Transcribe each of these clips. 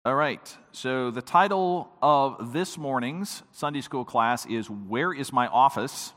All right, so the title of this morning's Sunday school class is Where is My Office?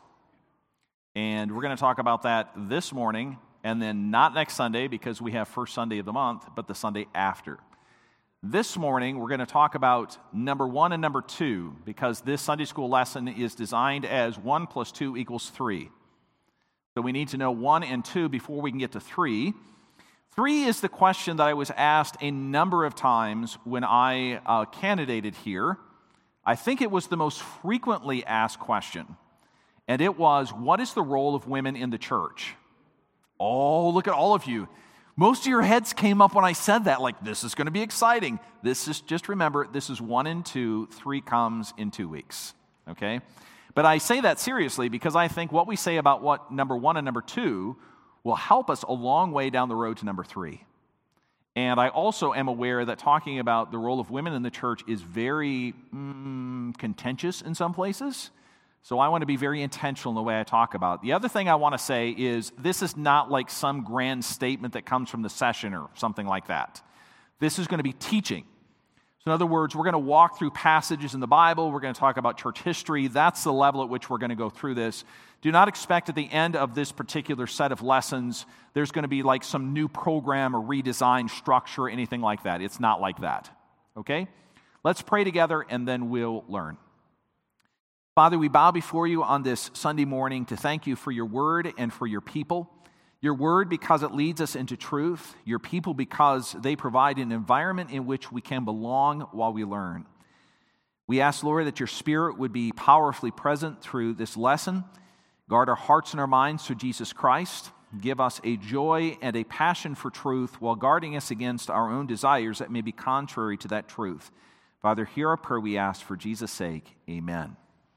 And we're going to talk about that this morning, and then not next Sunday because we have first Sunday of the month, but the Sunday after. This morning, we're going to talk about number 1 and number 2 because this Sunday school lesson is designed as 1 plus 2 equals 3. So we need to know 1 and 2 before we can get to 3. 3 is the question that I was asked a number of times when I candidated here. I think it was the most frequently asked question, and it was, what is the role of women in the church? Oh, look at all of you. Most of your heads came up when I said that, like, this is going to be exciting. Just remember, this is 1 and 2, 3 comes in 2 weeks, okay? But I say that seriously because I think what we say about what number 1 and number 2 will help us a long way down the road to number 3. And I also am aware that talking about the role of women in the church is very contentious in some places. So I want to be very intentional in the way I talk about it. The other thing I want to say is this is not like some grand statement that comes from the session or something like that. This is going to be teaching. So in other words, we're going to walk through passages in the Bible. We're going to talk about church history. That's the level at which we're going to go through this. Do not expect at the end of this particular set of lessons, there's going to be like some new program or redesigned structure or anything like that. It's not like that. Okay? Let's pray together and then we'll learn. Father, we bow before you on this Sunday morning to thank you for your word and for your people. Your word because it leads us into truth. Your people because they provide an environment in which we can belong while we learn. We ask, Lord, that your Spirit would be powerfully present through this lesson. Guard our hearts and our minds through Jesus Christ. Give us a joy and a passion for truth while guarding us against our own desires that may be contrary to that truth. Father, hear our prayer, we ask for Jesus' sake. Amen.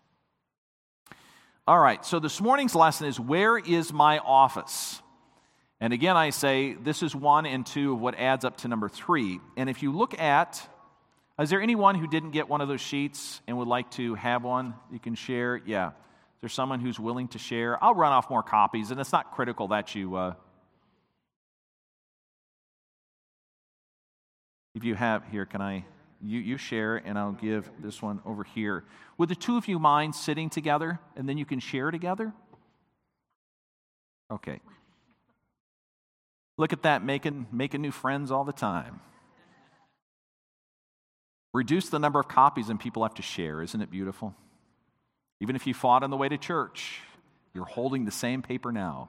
All right, so this morning's lesson is, where is my office? And again, I say this is 1 and 2 of what adds up to number 3. And if you look at, is there anyone who didn't get one of those sheets and would like to have one you can share? Yeah. There's someone who's willing to share. I'll run off more copies, and it's not critical that you, if you have, here, can I, you share, and I'll give this one over here. Would the two of you mind sitting together, and then you can share together? Okay. Look at that, making new friends all the time. Reduce the number of copies and people have to share. Isn't it beautiful? Even if you fought on the way to church, you're holding the same paper now.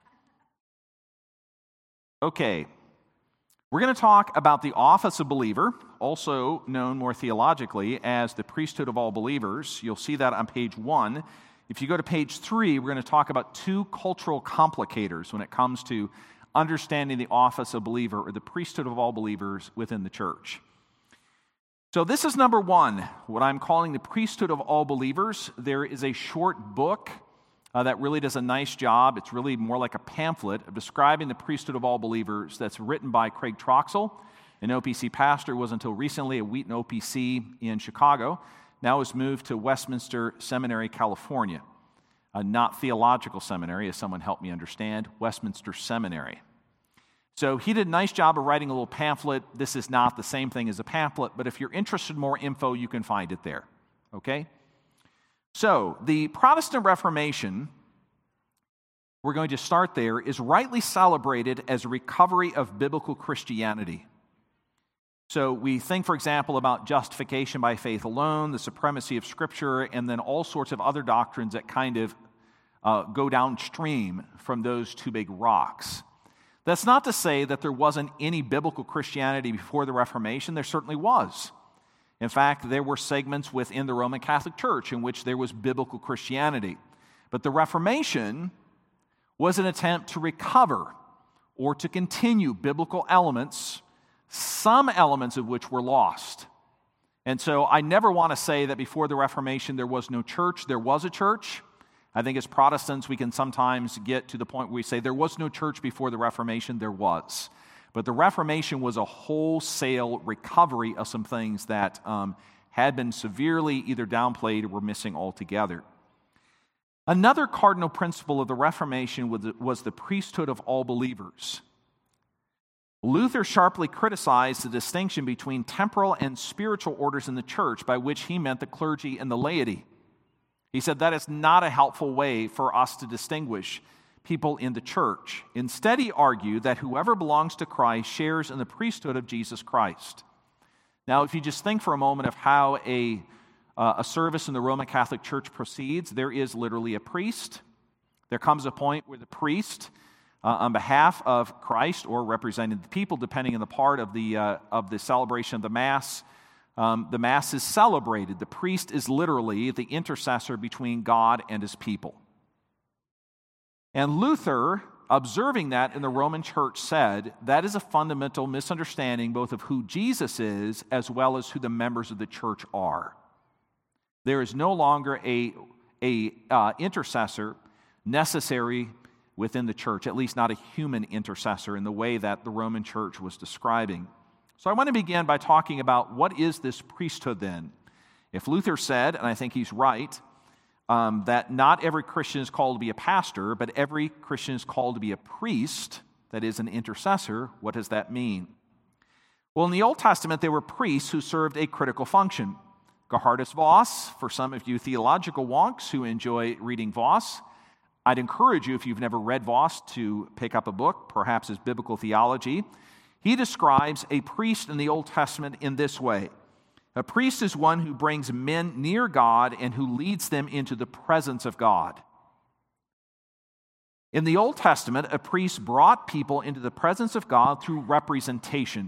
Okay, we're going to talk about the office of believer, also known more theologically as the priesthood of all believers. You'll see that on page 1. If you go to page 3, we're going to talk about 2 cultural complicators when it comes to understanding the office of believer or the priesthood of all believers within the church. So this is number 1, what I'm calling the priesthood of all believers. There is a short book that really does a nice job. It's really more like a pamphlet of describing the priesthood of all believers that's written by Craig Troxel, an OPC pastor, was until recently at Wheaton OPC in Chicago. Now has moved to Westminster Seminary, California. Not theological seminary, as someone helped me understand, Westminster Seminary. So he did a nice job of writing a little pamphlet. This is not the same thing as a pamphlet, but if you're interested in more info, you can find it there, okay? So the Protestant Reformation, we're going to start there, is rightly celebrated as a recovery of biblical Christianity. So we think, for example, about justification by faith alone, the supremacy of Scripture, and then all sorts of other doctrines that kind of go downstream from those 2 big rocks. That's not to say that there wasn't any biblical Christianity before the Reformation. There certainly was. In fact, there were segments within the Roman Catholic Church in which there was biblical Christianity. But the Reformation was an attempt to recover or to continue biblical elements, some elements of which were lost. And so I never want to say that before the Reformation there was no church. There was a church. I think as Protestants, we can sometimes get to the point where we say there was no church before the Reformation. There was. But the Reformation was a wholesale recovery of some things that had been severely either downplayed or were missing altogether. Another cardinal principle of the Reformation was the priesthood of all believers. Luther sharply criticized the distinction between temporal and spiritual orders in the church, by which he meant the clergy and the laity. He said that is not a helpful way for us to distinguish people in the church. Instead, he argued that whoever belongs to Christ shares in the priesthood of Jesus Christ. Now, if you just think for a moment of how a service in the Roman Catholic Church proceeds, there is literally a priest. There comes a point where the priest, on behalf of Christ or representing the people, depending on the part of the celebration of the Mass is celebrated. The priest is literally the intercessor between God and his people. And Luther, observing that in the Roman Church, said that is a fundamental misunderstanding both of who Jesus is as well as who the members of the church are. There is no longer a intercessor necessary within the church, at least not a human intercessor in the way that the Roman Church was describing. So I want to begin by talking about what is this priesthood then? If Luther said, and I think he's right, that not every Christian is called to be a pastor, but every Christian is called to be a priest, that is an intercessor, what does that mean? Well, in the Old Testament, there were priests who served a critical function. Geerhardus Vos, for some of you theological wonks who enjoy reading Vos, I'd encourage you, if you've never read Vos, to pick up a book, perhaps his Biblical Theology. He describes a priest in the Old Testament in this way. A priest is one who brings men near God and who leads them into the presence of God. In the Old Testament, a priest brought people into the presence of God through representation,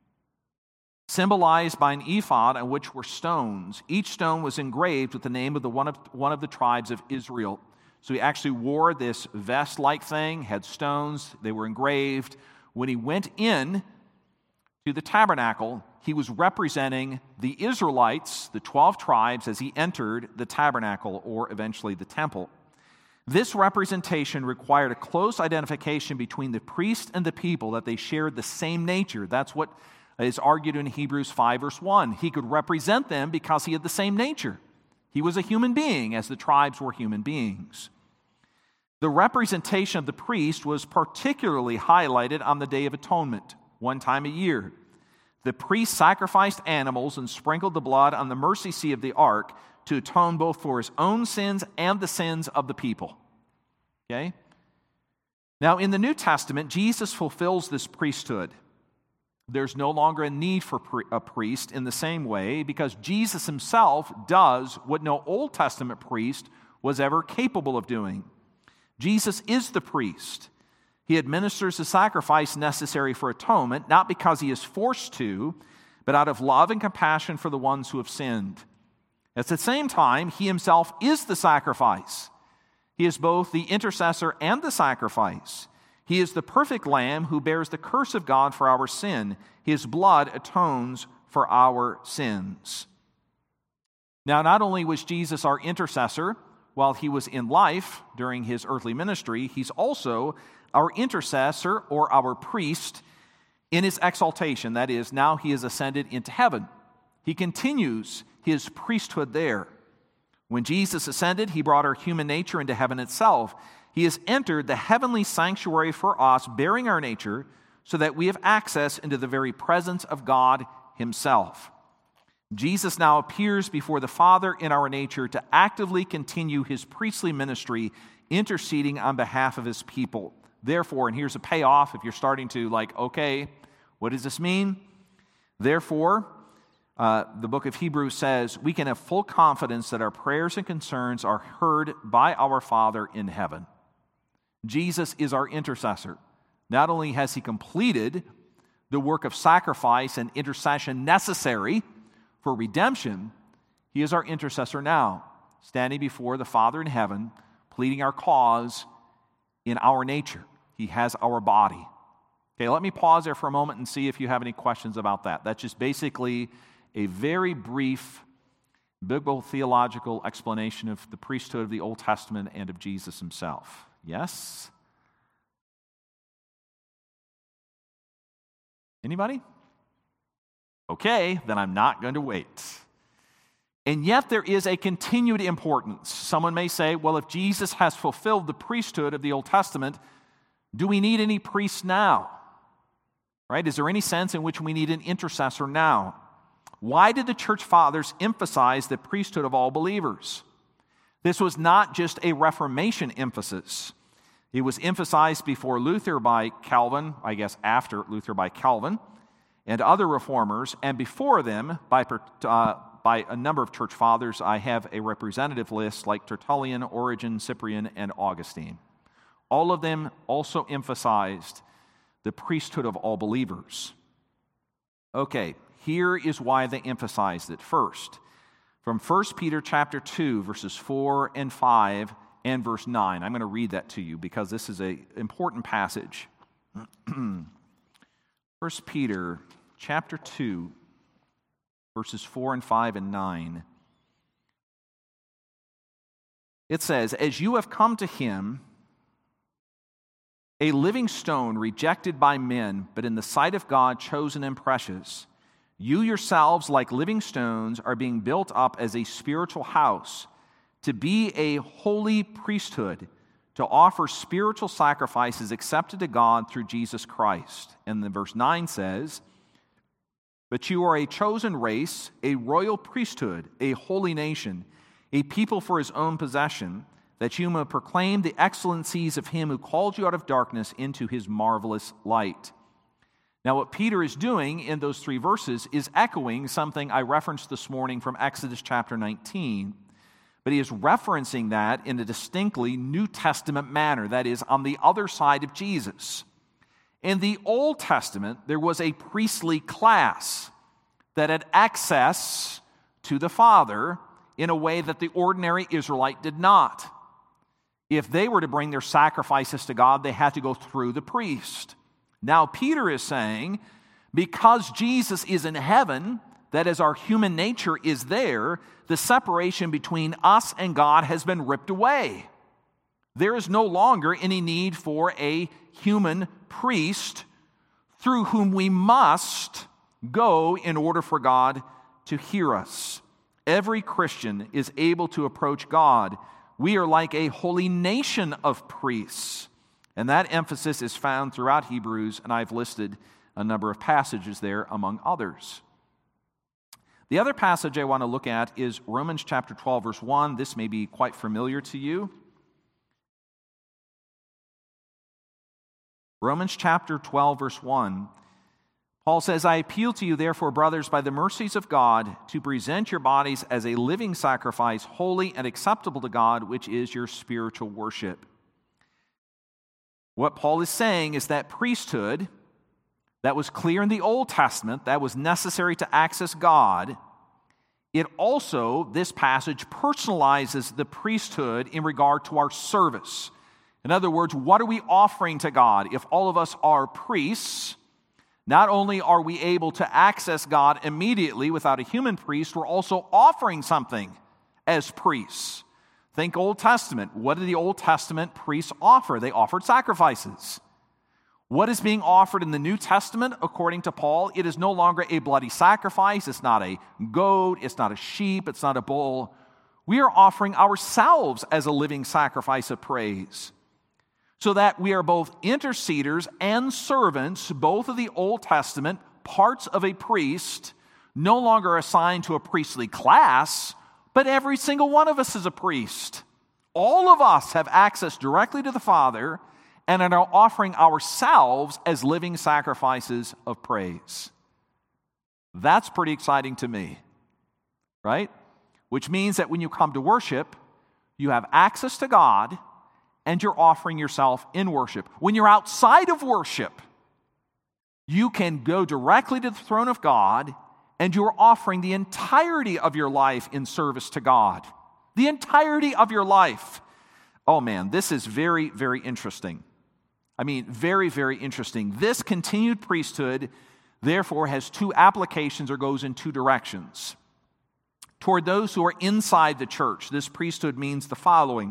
symbolized by an ephod on which were stones. Each stone was engraved with the name of one of the tribes of Israel. So he actually wore this vest-like thing, had stones, they were engraved. When he went in to the tabernacle, he was representing the Israelites, the 12 tribes, as he entered the tabernacle, or eventually the temple. This representation required a close identification between the priest and the people, that they shared the same nature. That's what is argued in Hebrews 5, verse 1. He could represent them because he had the same nature. He was a human being, as the tribes were human beings. The representation of the priest was particularly highlighted on the Day of Atonement, one time a year. The priest sacrificed animals and sprinkled the blood on the mercy seat of the ark to atone both for his own sins and the sins of the people. Okay? Now, in the New Testament, Jesus fulfills this priesthood. There's no longer a need for a priest in the same way, because Jesus himself does what no Old Testament priest was ever capable of doing. Jesus is the priest. He administers the sacrifice necessary for atonement, not because he is forced to, but out of love and compassion for the ones who have sinned. At the same time, he himself is the sacrifice. He is both the intercessor and the sacrifice. He is the perfect lamb who bears the curse of God for our sin. His blood atones for our sins. Now, not only was Jesus our intercessor while he was in life during his earthly ministry, he's also our intercessor or our priest in his exaltation. That is, now he has ascended into heaven. He continues his priesthood there. When Jesus ascended, he brought our human nature into heaven itself. He has entered the heavenly sanctuary for us, bearing our nature, so that we have access into the very presence of God himself. Jesus now appears before the Father in our nature to actively continue his priestly ministry, interceding on behalf of his people. Therefore, and here's a payoff if you're starting to okay, what does this mean? Therefore, the book of Hebrews says, we can have full confidence that our prayers and concerns are heard by our Father in heaven. Jesus is our intercessor. Not only has he completed the work of sacrifice and intercession necessary for redemption, he is our intercessor now, standing before the Father in heaven, pleading our cause in our nature. He has our body. Okay, let me pause there for a moment and see if you have any questions about that. That's just basically a very brief biblical theological explanation of the priesthood of the Old Testament and of Jesus himself. Yes? Anybody? Okay, then I'm not going to wait. And yet there is a continued importance. Someone may say, well, if Jesus has fulfilled the priesthood of the Old Testament, do we need any priests now? Right? Is there any sense in which we need an intercessor now? Why did the church fathers emphasize the priesthood of all believers? This was not just a Reformation emphasis. It was emphasized before Luther by Calvin, I guess after Luther by Calvin, and other reformers, and before them by a number of church fathers. I have a representative list like Tertullian, Origen, Cyprian, and Augustine. All of them also emphasized the priesthood of all believers. Okay, here is why they emphasized it. First, from 1 Peter chapter 2, verses 4 and 5 and verse 9. I'm going to read that to you because this is an important passage. 1 Peter chapter 2, verses 4 and 5 and 9. It says, "As you have come to him, a living stone rejected by men, but in the sight of God chosen and precious, you yourselves, like living stones, are being built up as a spiritual house, to be a holy priesthood, to offer spiritual sacrifices accepted to God through Jesus Christ." And then verse 9 says, "But you are a chosen race, a royal priesthood, a holy nation, a people for his own possession, that you may proclaim the excellencies of him who called you out of darkness into his marvelous light." Now, what Peter is doing in those three verses is echoing something I referenced this morning from Exodus chapter 19, but he is referencing that in a distinctly New Testament manner, that is, on the other side of Jesus. In the Old Testament, there was a priestly class that had access to the Father in a way that the ordinary Israelite did not. If they were to bring their sacrifices to God, they had to go through the priest. Now, Peter is saying, because Jesus is in heaven, that is, our human nature is there, the separation between us and God has been ripped away. There is no longer any need for a human priest through whom we must go in order for God to hear us. Every Christian is able to approach God. We are like a holy nation of priests. And that emphasis is found throughout Hebrews, and I've listed a number of passages there among others. The other passage I want to look at is Romans chapter 12, verse 1. This may be quite familiar to you. Romans chapter 12, verse 1. Paul says, "I appeal to you, therefore, brothers, by the mercies of God, to present your bodies as a living sacrifice, holy and acceptable to God, which is your spiritual worship." What Paul is saying is that priesthood that was clear in the Old Testament, that was necessary to access God, it also, this passage, personalizes the priesthood in regard to our service. In other words, what are we offering to God? If all of us are priests, not only are we able to access God immediately without a human priest, we're also offering something as priests. Think Old Testament. What did the Old Testament priests offer? They offered sacrifices. What is being offered in the New Testament, according to Paul? It is no longer a bloody sacrifice. It's not a goat. It's not a sheep. It's not a bull. We are offering ourselves as a living sacrifice of praise, so that we are both interceders and servants, both of the Old Testament, parts of a priest, no longer assigned to a priestly class, but every single one of us is a priest. All of us have access directly to the Father and are now offering ourselves as living sacrifices of praise. That's pretty exciting to me, right? Which means that when you come to worship, you have access to God and you're offering yourself in worship. When you're outside of worship, you can go directly to the throne of God and you're offering the entirety of your life in service to God. The entirety of your life. Oh man, this is very, very interesting. I mean, very, very interesting. This continued priesthood, therefore, has two applications or goes in two directions. Toward those who are inside the church, this priesthood means the following.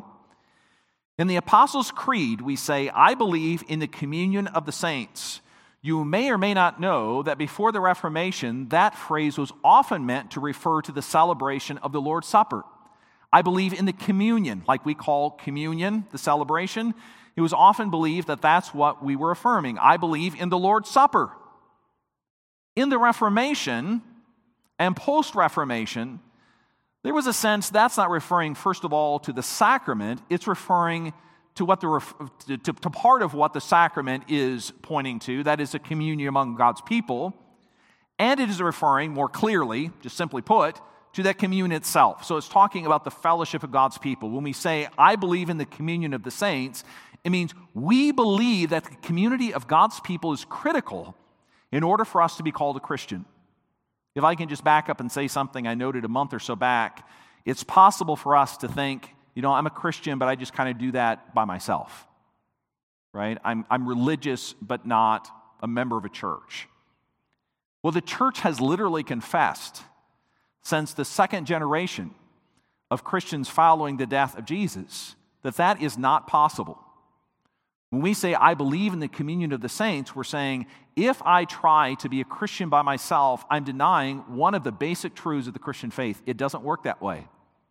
In the Apostles' Creed, we say, "I believe in the communion of the saints." You may or may not know that before the Reformation, that phrase was often meant to refer to the celebration of the Lord's Supper. I believe in the communion, like we call communion, the celebration. It was often believed that that's what we were affirming. I believe in the Lord's Supper. In the Reformation and post-Reformation, there was a sense that's not referring, first of all, to the sacrament. It's referring to what to part of what the sacrament is pointing to, that is a communion among God's people. And it is referring more clearly, just simply put, to that communion itself. So it's talking about the fellowship of God's people. When we say, I believe in the communion of the saints, it means we believe that the community of God's people is critical in order for us to be called a Christian. If I can just back up and say something I noted a month or so back, it's possible for us to think, I'm a Christian, but I just kind of do that by myself, right? I'm religious, but not a member of a church. Well, the church has literally confessed since the second generation of Christians following the death of Jesus that is not possible. When we say, I believe in the communion of the saints, we're saying, if I try to be a Christian by myself, I'm denying one of the basic truths of the Christian faith. It doesn't work that way.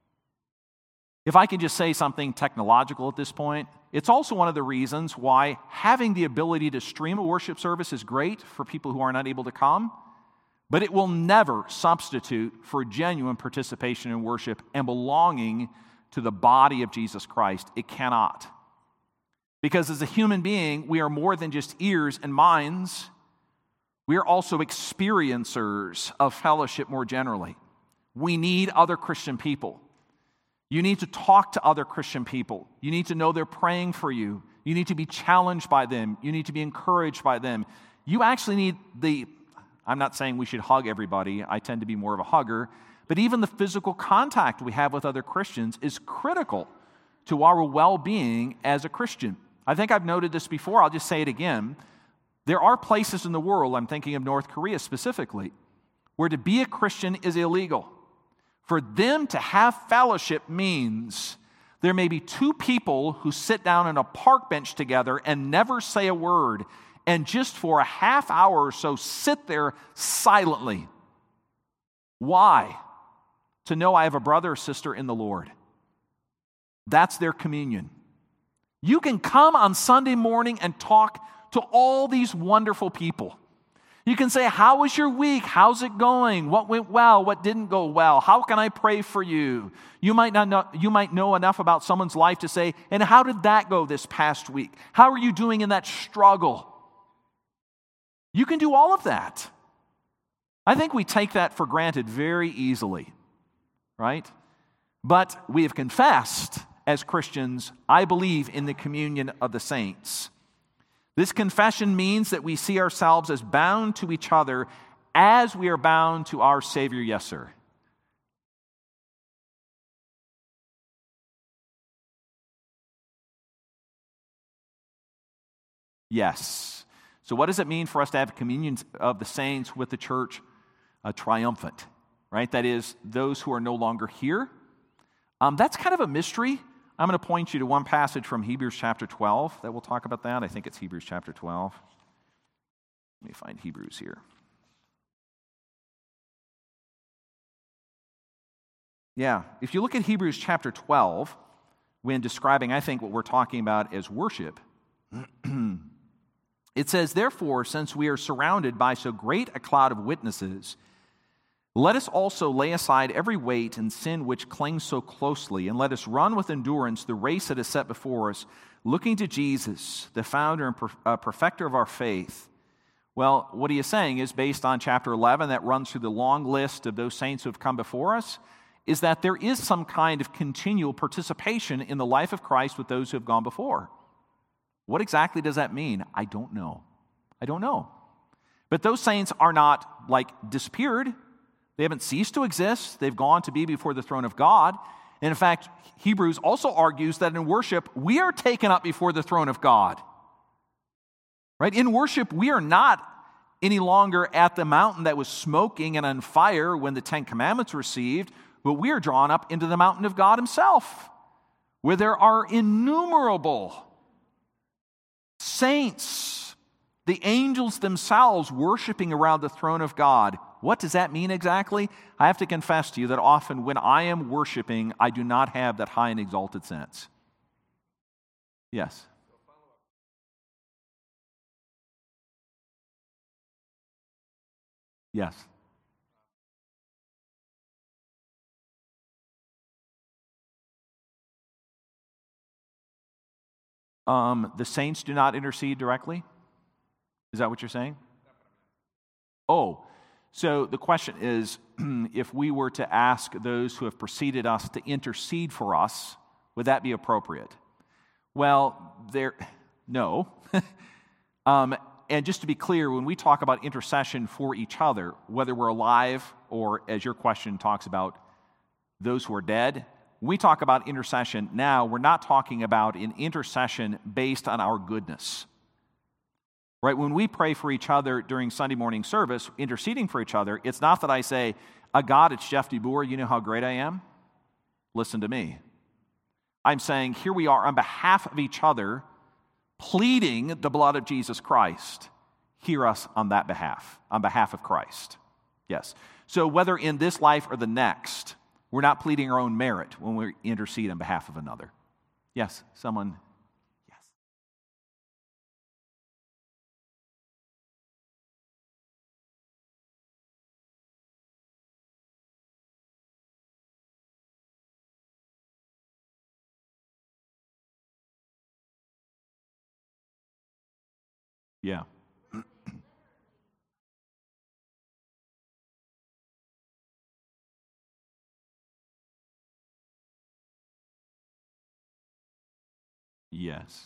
If I can just say something technological at this point, it's also one of the reasons why having the ability to stream a worship service is great for people who are not able to come, but it will never substitute for genuine participation in worship and belonging to the body of Jesus Christ. It cannot. Because as a human being, we are more than just ears and minds. We are also experiencers of fellowship more generally. We need other Christian people. You need to talk to other Christian people. You need to know they're praying for you. You need to be challenged by them. You need to be encouraged by them. You actually need I'm not saying we should hug everybody. I tend to be more of a hugger. But even the physical contact we have with other Christians is critical to our well-being as a Christian. I think I've noted this before. I'll just say it again. There are places in the world, I'm thinking of North Korea specifically, where to be a Christian is illegal. For them to have fellowship means there may be two people who sit down on a park bench together and never say a word, and just for a half hour or so sit there silently. Why? To know I have a brother or sister in the Lord. That's their communion. You can come on Sunday morning and talk to all these wonderful people. You can say, how was your week? How's it going? What went well? What didn't go well? How can I pray for you? You might know enough about someone's life to say, and how did that go this past week? How are you doing in that struggle? You can do all of that. I think we take that for granted very easily, right? But we have confessed as Christians, I believe in the communion of the saints. This confession means that we see ourselves as bound to each other as we are bound to our Savior. Yes, sir. Yes. So what does it mean for us to have communion of the saints with the church triumphant, right? That is, those who are no longer here. That's kind of a mystery. I'm going to point you to one passage from Hebrews chapter 12 that will talk about that. I think it's Hebrews chapter 12. Let me find Hebrews here. Yeah, if you look at Hebrews chapter 12, when describing, I think, what we're talking about as worship, it says, therefore, since we are surrounded by so great a cloud of witnesses, let us also lay aside every weight and sin which clings so closely, and let us run with endurance the race that is set before us, looking to Jesus, the founder and perfecter of our faith. Well, what he is saying is, based on chapter 11 that runs through the long list of those saints who have come before us, is that there is some kind of continual participation in the life of Christ with those who have gone before. What exactly does that mean? I don't know. But those saints are not, disappeared. They haven't ceased to exist. They've gone to be before the throne of God. And in fact, Hebrews also argues that in worship, we are taken up before the throne of God. Right? In worship, we are not any longer at the mountain that was smoking and on fire when the Ten Commandments were received, but we are drawn up into the mountain of God himself, where there are innumerable saints, the angels themselves worshiping around the throne of God. What does that mean exactly? I have to confess to you that often when I am worshiping, I do not have that high and exalted sense. Yes? Yes. The saints do not intercede directly? Is that what you're saying? Oh, so the question is, if we were to ask those who have preceded us to intercede for us, would that be appropriate? Well, no. And just to be clear, when we talk about intercession for each other, whether we're alive or, as your question talks about, those who are dead, when we talk about intercession now, we're not talking about an intercession based on our goodness. Right? When we pray for each other during Sunday morning service, interceding for each other, it's not that I say, God, it's Jeff DeBoer, you know how great I am? Listen to me. I'm saying, here we are on behalf of each other, pleading the blood of Jesus Christ. Hear us on that behalf, on behalf of Christ. Yes. So whether in this life or the next, we're not pleading our own merit when we intercede on behalf of another. Yes, someone. Yes. Yeah. Yes.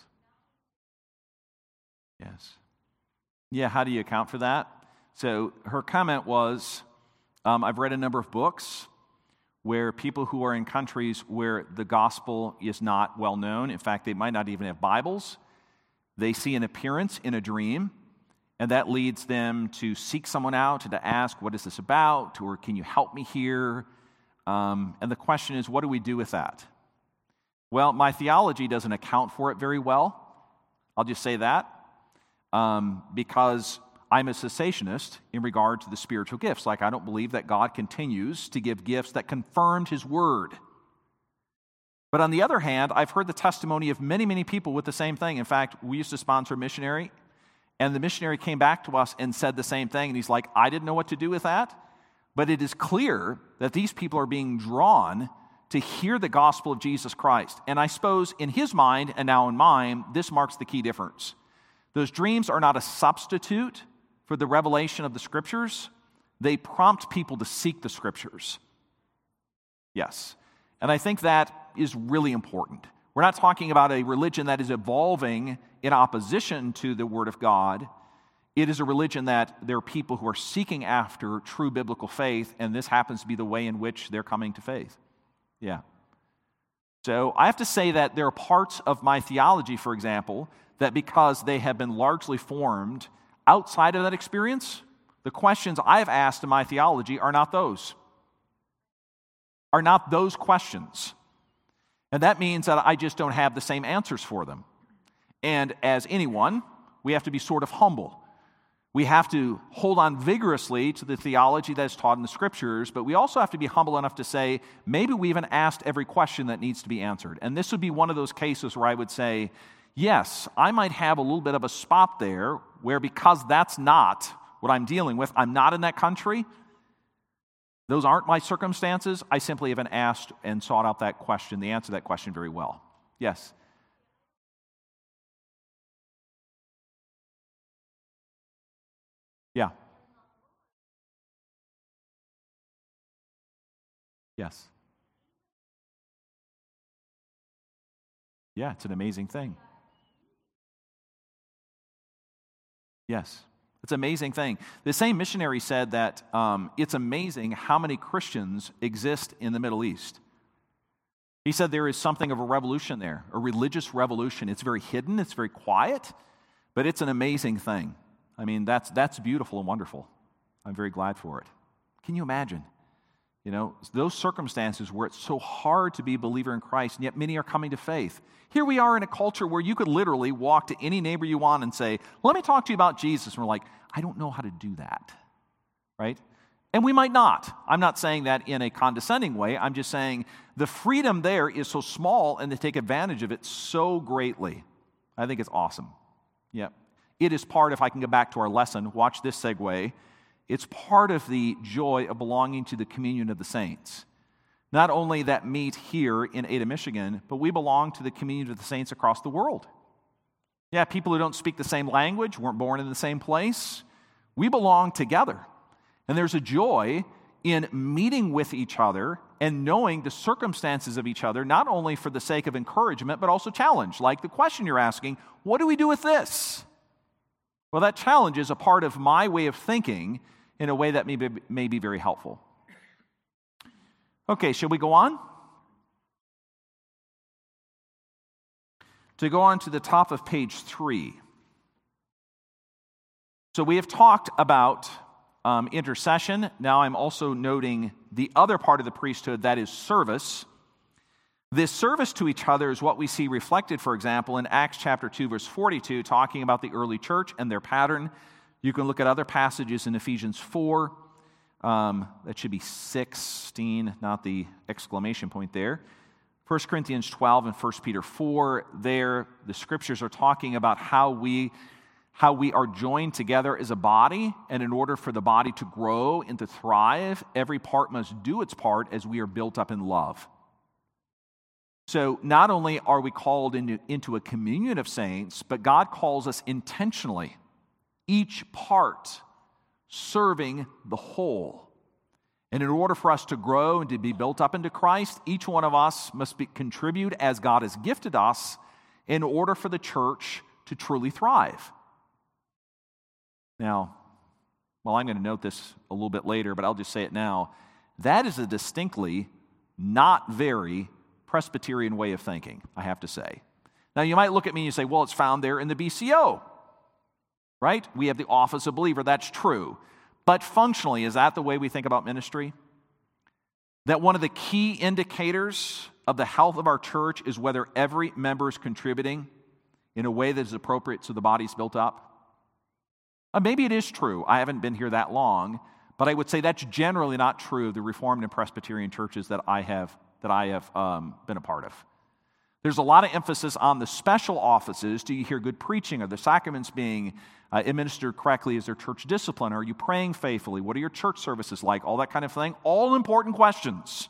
Yes. Yeah, how do you account for that? So her comment was, I've read a number of books where people who are in countries where the gospel is not well known, in fact, they might not even have Bibles, they see an appearance in a dream, and that leads them to seek someone out and to ask, what is this about? Or can you help me here? And the question is, what do we do with that? Well, my theology doesn't account for it very well. I'll just say that. Because I'm a cessationist in regard to the spiritual gifts. Like, I don't believe that God continues to give gifts that confirmed His Word. But on the other hand, I've heard the testimony of many, many people with the same thing. In fact, we used to sponsor a missionary, and the missionary came back to us and said the same thing. And he's like, I didn't know what to do with that, but it is clear that these people are being drawn to hear the gospel of Jesus Christ. And I suppose in his mind, and now in mine, this marks the key difference. Those dreams are not a substitute for the revelation of the Scriptures. They prompt people to seek the Scriptures. Yes. And I think that is really important. We're not talking about a religion that is evolving in opposition to the Word of God. It is a religion that there are people who are seeking after true biblical faith, and this happens to be the way in which they're coming to faith. Yeah. So I have to say that there are parts of my theology, for example, that because they have been largely formed outside of that experience, the questions I've asked in my theology are not those questions. And that means that I just don't have the same answers for them. And as anyone, we have to be sort of humble. We have to hold on vigorously to the theology that is taught in the Scriptures, but we also have to be humble enough to say, maybe we haven't asked every question that needs to be answered. And this would be one of those cases where I would say, yes, I might have a little bit of a spot there where, because that's not what I'm dealing with, I'm not in that country, those aren't my circumstances, I simply haven't asked and sought out that question, the answer to that question very well. Yes? Yeah. Yes. Yeah, it's an amazing thing. Yes. It's an amazing thing. The same missionary said that it's amazing how many Christians exist in the Middle East. He said there is something of a revolution there, a religious revolution. It's very hidden, it's very quiet, but it's an amazing thing. I mean, that's beautiful and wonderful. I'm very glad for it. Can you imagine? You know, those circumstances where it's so hard to be a believer in Christ, and yet many are coming to faith. Here we are in a culture where you could literally walk to any neighbor you want and say, let me talk to you about Jesus. And we're like, I don't know how to do that, right? And we might not. I'm not saying that in a condescending way. I'm just saying the freedom there is so small, and they take advantage of it so greatly. I think it's awesome. Yeah. It is part, if I can go back to our lesson, watch this segue. It's part of the joy of belonging to the communion of the saints. Not only that meet here in Ada, Michigan, but we belong to the communion of the saints across the world. Yeah, people who don't speak the same language, weren't born in the same place. We belong together. And there's a joy in meeting with each other and knowing the circumstances of each other, not only for the sake of encouragement, but also challenge. Like the question you're asking, what do we do with this? Well, that challenge is a part of my way of thinking in a way that may be very helpful. Okay, shall we go on? To go on to the top of page 3. So we have talked about intercession. Now I'm also noting the other part of the priesthood, that is service. This service to each other is what we see reflected, for example, in Acts chapter 2, verse 42, talking about the early church and their pattern. You can look at other passages in Ephesians 4. That should be 16, not the exclamation point there. 1 Corinthians 12 and 1 Peter 4, there the scriptures are talking about how we are joined together as a body, and in order for the body to grow and to thrive, every part must do its part as we are built up in love. So not only are we called into a communion of saints, but God calls us intentionally, each part serving the whole. And in order for us to grow and to be built up into Christ, each one of us must contribute as God has gifted us in order for the church to truly thrive. Now, well, I'm going to note this a little bit later, but I'll just say it now. That is a distinctly not very Presbyterian way of thinking, I have to say. Now, you might look at me and you say, well, it's found there in the BCO, right? We have the office of believer. That's true. But functionally, is that the way we think about ministry? That one of the key indicators of the health of our church is whether every member is contributing in a way that is appropriate so the body's built up? Maybe it is true. I haven't been here that long, but I would say that's generally not true of the Reformed and Presbyterian churches that I have been a part of. There's a lot of emphasis on the special offices. Do you hear good preaching? Are the sacraments being administered correctly? Is there church discipline? Are you praying faithfully? What are your church services like? All that kind of thing. All important questions.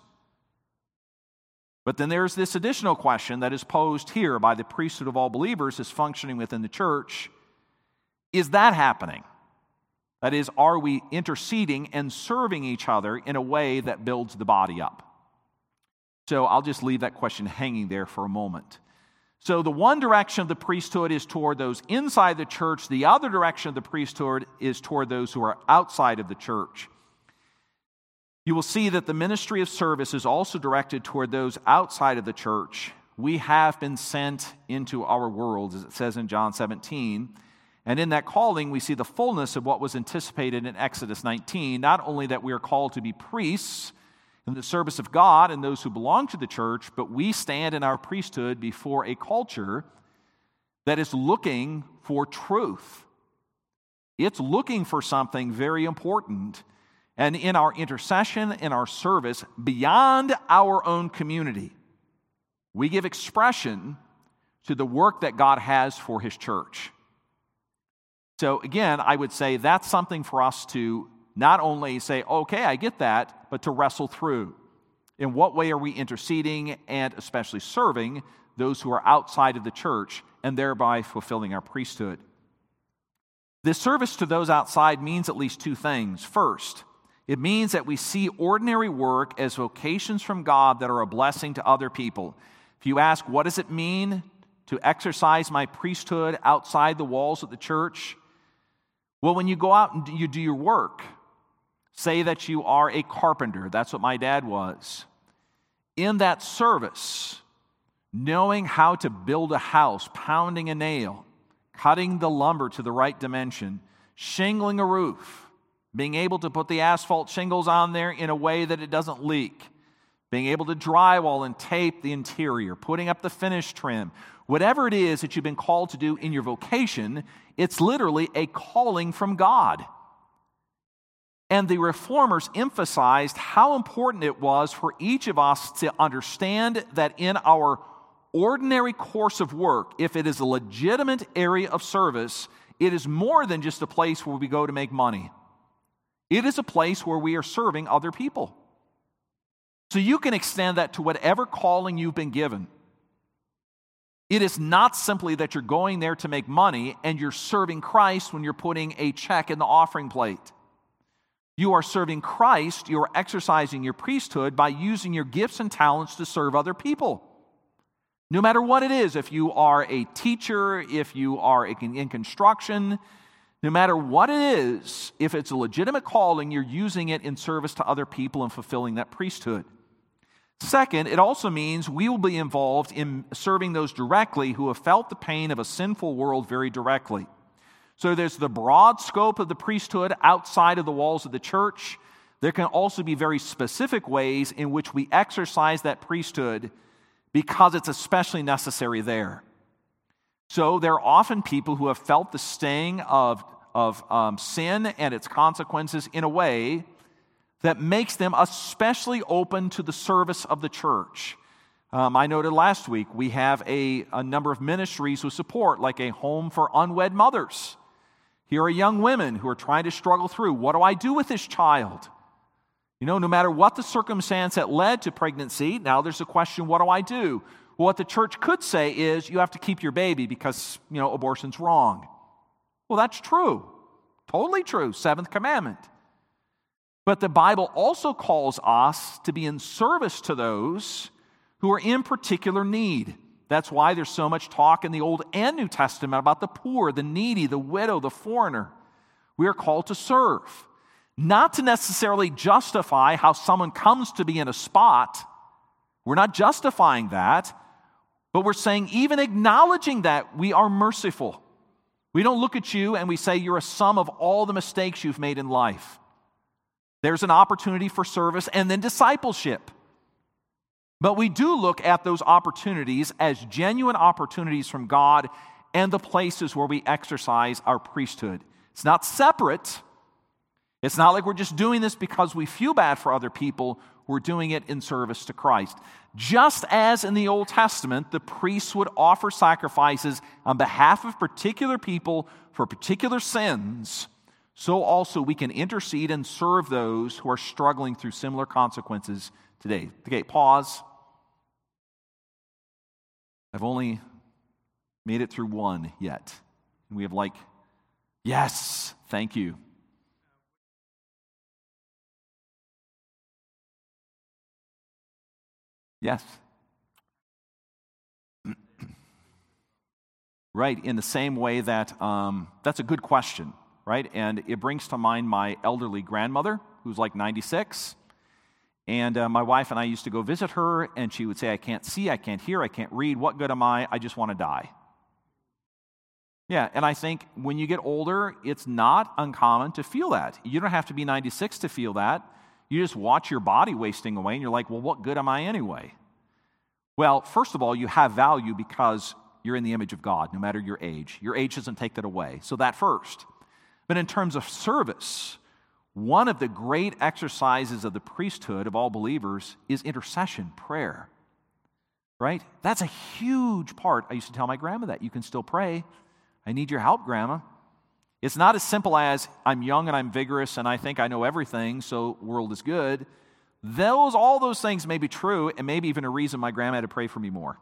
But then there's this additional question that is posed here by the priesthood of all believers is functioning within the church. Is that happening? That is, are we interceding and serving each other in a way that builds the body up? So I'll just leave that question hanging there for a moment. So the one direction of the priesthood is toward those inside the church. The other direction of the priesthood is toward those who are outside of the church. You will see that the ministry of service is also directed toward those outside of the church. We have been sent into our world, as it says in John 17. And in that calling, we see the fullness of what was anticipated in Exodus 19. Not only that we are called to be priests in the service of God and those who belong to the church, but we stand in our priesthood before a culture that is looking for truth. It's looking for something very important. And in our intercession, in our service, beyond our own community, we give expression to the work that God has for His church. So again, I would say that's something for us to not only say, okay, I get that, but to wrestle through. In what way are we interceding and especially serving those who are outside of the church and thereby fulfilling our priesthood? This service to those outside means at least two things. First, it means that we see ordinary work as vocations from God that are a blessing to other people. If you ask, what does it mean to exercise my priesthood outside the walls of the church? Well, when you go out and you do your work, say that you are a carpenter. That's what my dad was. In that service, knowing how to build a house, pounding a nail, cutting the lumber to the right dimension, shingling a roof, being able to put the asphalt shingles on there in a way that it doesn't leak, being able to drywall and tape the interior, putting up the finish trim, whatever it is that you've been called to do in your vocation, it's literally a calling from God. And the Reformers emphasized how important it was for each of us to understand that in our ordinary course of work, if it is a legitimate area of service, it is more than just a place where we go to make money. It is a place where we are serving other people. So you can extend that to whatever calling you've been given. It is not simply that you're going there to make money and you're serving Christ when you're putting a check in the offering plate. You are serving Christ, you are exercising your priesthood by using your gifts and talents to serve other people. No matter what it is, if you are a teacher, if you are in construction, no matter what it is, if it's a legitimate calling, you're using it in service to other people and fulfilling that priesthood. Second, it also means we will be involved in serving those directly who have felt the pain of a sinful world very directly. So there's the broad scope of the priesthood outside of the walls of the church. There can also be very specific ways in which we exercise that priesthood because it's especially necessary there. So there are often people who have felt the sting of sin and its consequences in a way that makes them especially open to the service of the church. I noted last week we have a number of ministries who support, like a home for unwed mothers. Here are young women who are trying to struggle through, what do I do with this child? No matter what the circumstance that led to pregnancy, now there's a question, what do I do? Well, what the church could say is, you have to keep your baby because, abortion's wrong. Well, that's true. Totally true. Seventh commandment. But the Bible also calls us to be in service to those who are in particular need. That's why there's so much talk in the Old and New Testament about the poor, the needy, the widow, the foreigner. We are called to serve. Not to necessarily justify how someone comes to be in a spot. We're not justifying that. But we're saying, even acknowledging that, we are merciful. We don't look at you and we say you're a sum of all the mistakes you've made in life. There's an opportunity for service and then discipleship. But we do look at those opportunities as genuine opportunities from God and the places where we exercise our priesthood. It's not separate. It's not like we're just doing this because we feel bad for other people. We're doing it in service to Christ. Just as in the Old Testament, the priests would offer sacrifices on behalf of particular people for particular sins, so also we can intercede and serve those who are struggling through similar consequences today. Okay, pause. I've only made it through one yet. We have yes, thank you. Yes. Right, in the same way that, that's a good question, right? And it brings to mind my elderly grandmother, who's 96. And my wife and I used to go visit her, and she would say, I can't see, I can't hear, I can't read. What good am I? I just want to die. Yeah, and I think when you get older, it's not uncommon to feel that. You don't have to be 96 to feel that. You just watch your body wasting away, and you're like, well, what good am I anyway? Well, first of all, you have value because you're in the image of God, no matter your age. Your age doesn't take that away. So that first. But in terms of service, one of the great exercises of the priesthood of all believers is intercession, prayer. Right? That's a huge part. I used to tell my grandma that. You can still pray. I need your help, Grandma. It's not as simple as I'm young and I'm vigorous and I think I know everything, so world is good. All those things may be true and maybe even a reason my grandma had to pray for me more.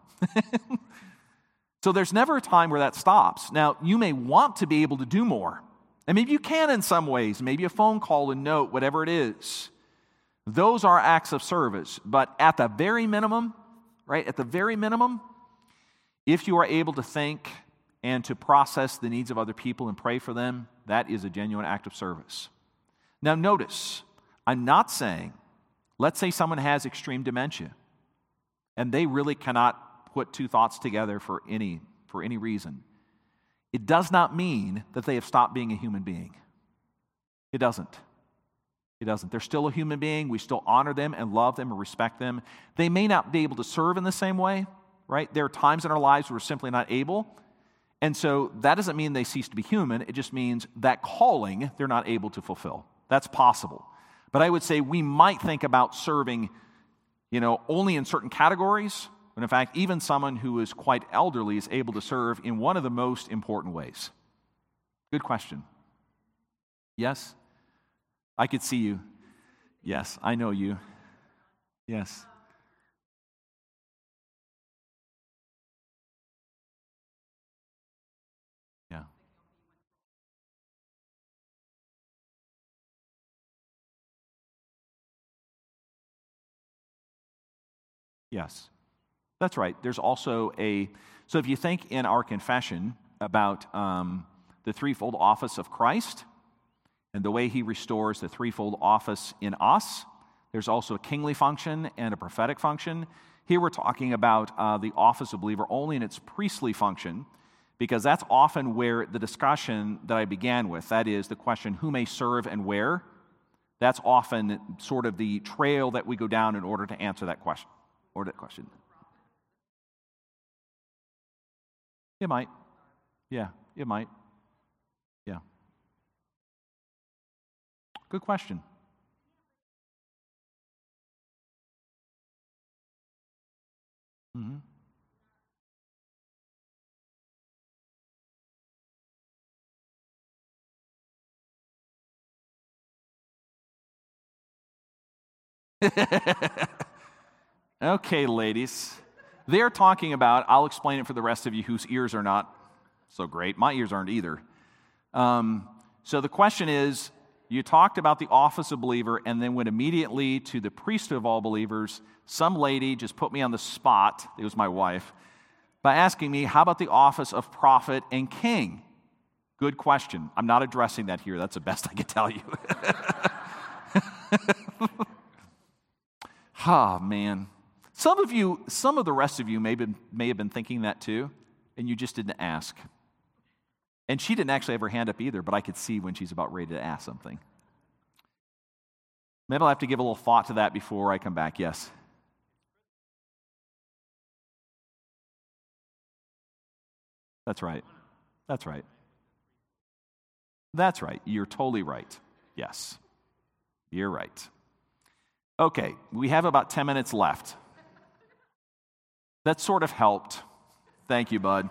So there's never a time where that stops. Now, you may want to be able to do more. And maybe you can in some ways. Maybe a phone call, a note, whatever it is. Those are acts of service. But at the very minimum, right, at the very minimum, if you are able to think and to process the needs of other people and pray for them, that is a genuine act of service. Now notice, I'm not saying, let's say someone has extreme dementia, and they really cannot put two thoughts together for any reason. It does not mean that they have stopped being a human being. It doesn't. It doesn't. They're still a human being. We still honor them and love them and respect them. They may not be able to serve in the same way, right? There are times in our lives where we're simply not able. And so that doesn't mean they cease to be human. It just means that calling they're not able to fulfill. That's possible. But I would say we might think about serving, only in certain categories. But in fact, even someone who is quite elderly is able to serve in one of the most important ways. Good question. Yes? I could see you. Yes, I know you. Yes. Yeah. Yes. That's right. There's also so if you think in our confession about the threefold office of Christ and the way he restores the threefold office in us, there's also a kingly function and a prophetic function. Here we're talking about the office of believer only in its priestly function, because that's often where the discussion that I began with, that is the question, who may serve and where, that's often sort of the trail that we go down in order to answer that question. It might. Yeah, it might. Yeah. Good question. Mm-hmm. Okay, ladies. They're talking about, I'll explain it for the rest of you whose ears are not so great. My ears aren't either. So the question is, you talked about the office of believer and then went immediately to the priesthood of all believers. Some lady just put me on the spot, it was my wife, by asking me, how about the office of prophet and king? Good question. I'm not addressing that here. That's the best I can tell you. Oh, man. Some of the rest of you may have been thinking that too, and you just didn't ask. And she didn't actually have her hand up either, but I could see when she's about ready to ask something. Maybe I'll have to give a little thought to that before I come back. Yes? That's right. That's right. That's right. You're totally right. Yes. You're right. Okay, we have about 10 minutes left. That sort of helped. Thank you, bud.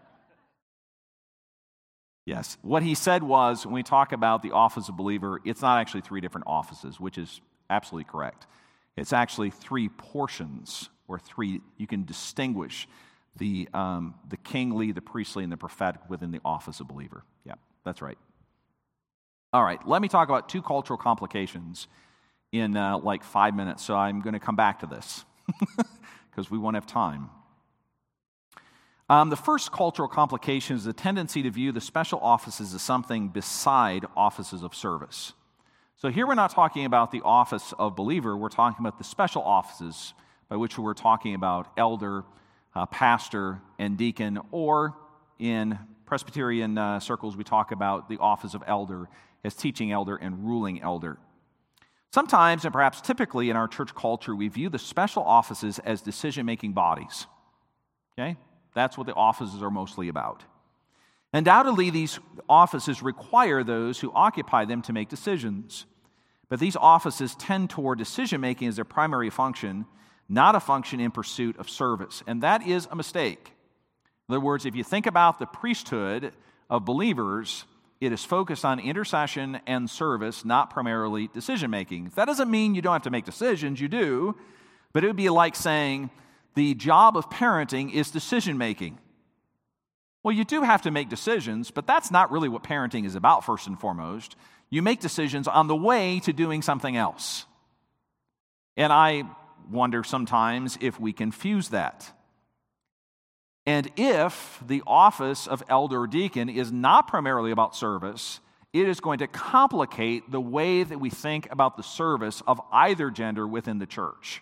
Yes. What he said was, when we talk about the office of believer, it's not actually three different offices, which is absolutely correct. It's actually three portions, or three, you can distinguish the kingly, the priestly, and the prophetic within the office of believer. Yeah, that's right. All right, let me talk about two cultural complications in like 5 minutes, so I'm going to come back to this because we won't have time. The first cultural complication is the tendency to view the special offices as something beside offices of service. So here we're not talking about the office of believer, we're talking about the special offices by which we're talking about elder, pastor, and deacon, or in Presbyterian circles we talk about the office of elder as teaching elder and ruling elder. Sometimes, and perhaps typically in our church culture, we view the special offices as decision-making bodies. Okay? That's what the offices are mostly about. Undoubtedly, these offices require those who occupy them to make decisions. But these offices tend toward decision-making as their primary function, not a function in pursuit of service. And that is a mistake. In other words, if you think about the priesthood of believers, it is focused on intercession and service, not primarily decision-making. That doesn't mean you don't have to make decisions, you do, but it would be like saying the job of parenting is decision-making. Well, you do have to make decisions, but that's not really what parenting is about, first and foremost. You make decisions on the way to doing something else. And I wonder sometimes if we confuse that. And if the office of elder or deacon is not primarily about service, it is going to complicate the way that we think about the service of either gender within the church.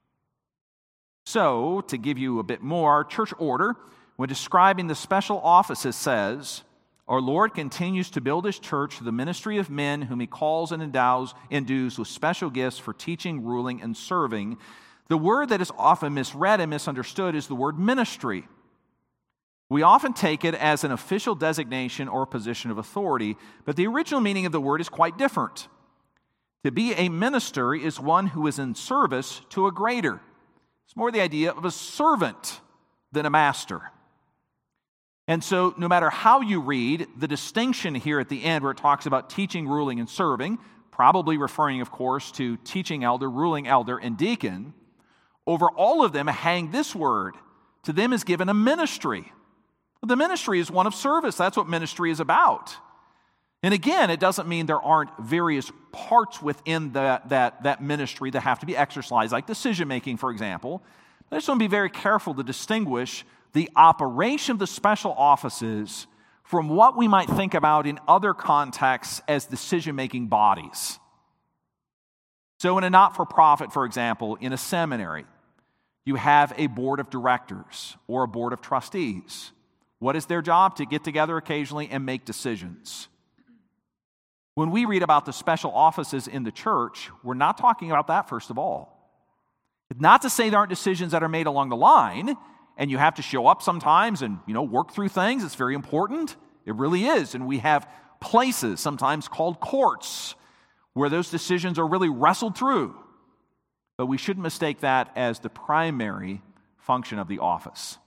So, to give you a bit more, church order, when describing the special offices, says, "Our Lord continues to build His church through the ministry of men whom He calls and endues with special gifts for teaching, ruling, and serving." The word that is often misread and misunderstood is the word ministry. We often take it as an official designation or position of authority, but the original meaning of the word is quite different. To be a minister is one who is in service to a greater. It's more the idea of a servant than a master. And so, no matter how you read, the distinction here at the end where it talks about teaching, ruling, and serving, probably referring, of course, to teaching elder, ruling elder, and deacon, over all of them hang this word. To them is given a ministry. The ministry is one of service. That's what ministry is about. And again, it doesn't mean there aren't various parts within that ministry that have to be exercised, like decision-making, for example. I just want to be very careful to distinguish the operation of the special offices from what we might think about in other contexts as decision-making bodies. So in a not-for-profit, for example, in a seminary, you have a board of directors or a board of trustees. What is their job? To get together occasionally and make decisions. When we read about the special offices in the church, we're not talking about that, first of all. Not to say there aren't decisions that are made along the line, and you have to show up sometimes and, work through things. It's very important. It really is. And we have places, sometimes called courts, where those decisions are really wrestled through. But we shouldn't mistake that as the primary function of the office.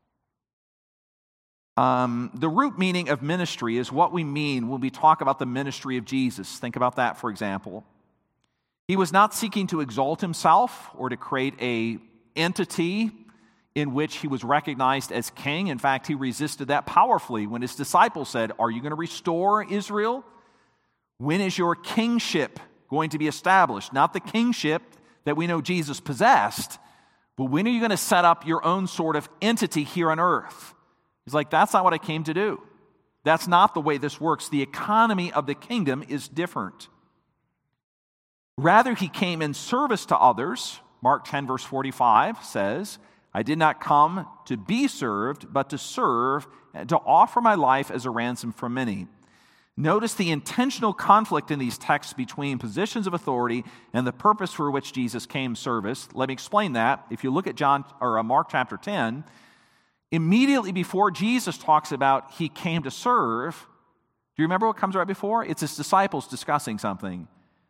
The root meaning of ministry is what we mean when we talk about the ministry of Jesus. Think about that, for example. He was not seeking to exalt himself or to create an entity in which he was recognized as king. In fact, he resisted that powerfully when his disciples said, "Are you going to restore Israel? When is your kingship going to be established?" Not the kingship that we know Jesus possessed, but when are you going to set up your own sort of entity here on earth? He's like, that's not what I came to do. That's not the way this works. The economy of the kingdom is different. Rather, he came in service to others. Mark 10, verse 45 says, "I did not come to be served, but to serve and to offer my life as a ransom for many." Notice the intentional conflict in these texts between positions of authority and the purpose for which Jesus came service. Let me explain that. If you look at Mark chapter 10, immediately before Jesus talks about he came to serve, do you remember what comes right before? It's his disciples discussing something.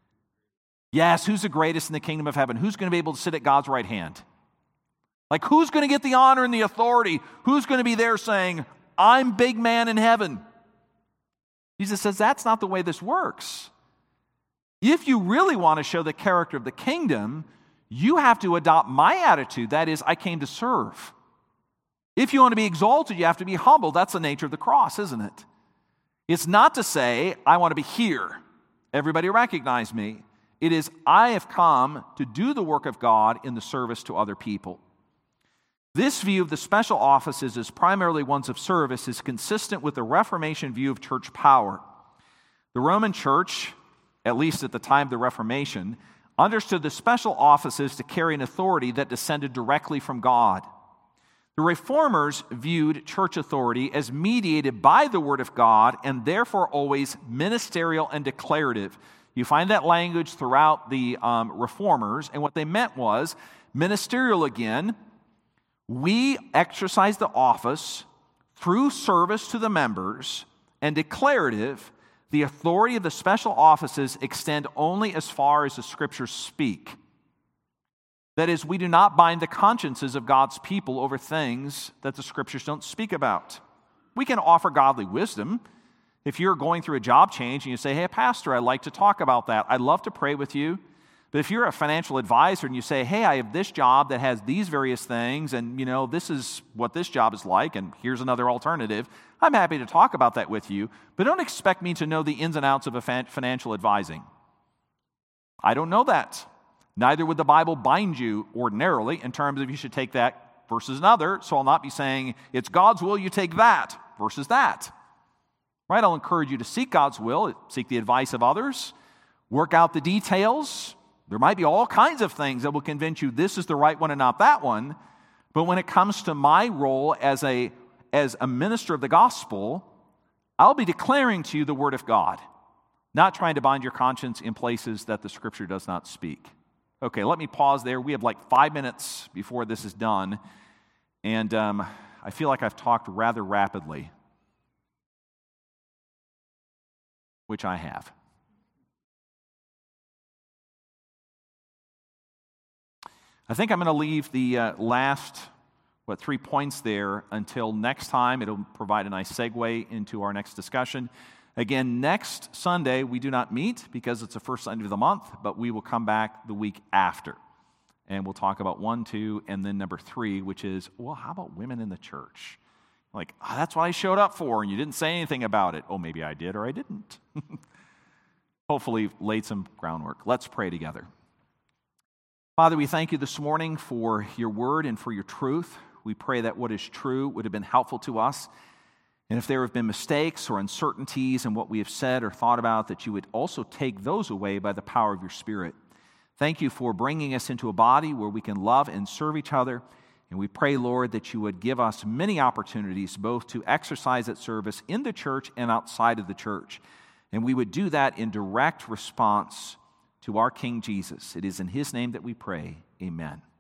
Yes, who's the greatest in the kingdom of heaven? Who's going to be able to sit at God's right hand? Like, who's going to get the honor and the authority? Who's going to be there saying, "I'm big man in heaven"? Jesus says that's not the way this works. If you really want to show the character of the kingdom, you have to adopt my attitude. That is, I came to serve. If you want to be exalted, you have to be humble. That's the nature of the cross, isn't it? It's not to say, I want to be here. Everybody recognize me. It is, I have come to do the work of God in the service to other people. This view of the special offices as primarily ones of service is consistent with the Reformation view of church power. The Roman Church, at least at the time of the Reformation, understood the special offices to carry an authority that descended directly from God. The Reformers viewed church authority as mediated by the Word of God and therefore always ministerial and declarative. You find that language throughout the Reformers, and what they meant was ministerial again. We exercise the office through service to the members, and declarative, the authority of the special offices extend only as far as the Scriptures speak. That is, we do not bind the consciences of God's people over things that the Scriptures don't speak about. We can offer godly wisdom. If you're going through a job change and you say, "Hey, Pastor, I'd like to talk about that. I'd love to pray with you." But if you're a financial advisor and you say, "Hey, I have this job that has these various things, and this is what this job is like, and here's another alternative," I'm happy to talk about that with you, but don't expect me to know the ins and outs of a financial advising. I don't know that. Neither would the Bible bind you ordinarily in terms of you should take that versus another, so I'll not be saying it's God's will, you take that versus that. Right? I'll encourage you to seek God's will, seek the advice of others, work out the details. There might be all kinds of things that will convince you this is the right one and not that one, but when it comes to my role as a minister of the gospel, I'll be declaring to you the Word of God, not trying to bind your conscience in places that the Scripture does not speak. Okay, let me pause there. We have like 5 minutes before this is done, and I feel like I've talked rather rapidly, which I have. I think I'm going to leave the last, 3 points there until next time. It'll provide a nice segue into our next discussion. Again, next Sunday, we do not meet because it's the first Sunday of the month, but we will come back the week after. And we'll talk about 1, 2, and then number 3, which is, well, how about women in the church? Like, that's what I showed up for, and you didn't say anything about it. Oh, maybe I did or I didn't. Hopefully laid some groundwork. Let's pray together. Father, we thank you this morning for your word and for your truth. We pray that what is true would have been helpful to us. And if there have been mistakes or uncertainties in what we have said or thought about, that you would also take those away by the power of your Spirit. Thank you for bringing us into a body where we can love and serve each other. And we pray, Lord, that you would give us many opportunities both to exercise that service in the church and outside of the church. And we would do that in direct response to our King Jesus. It is in his name that we pray. Amen.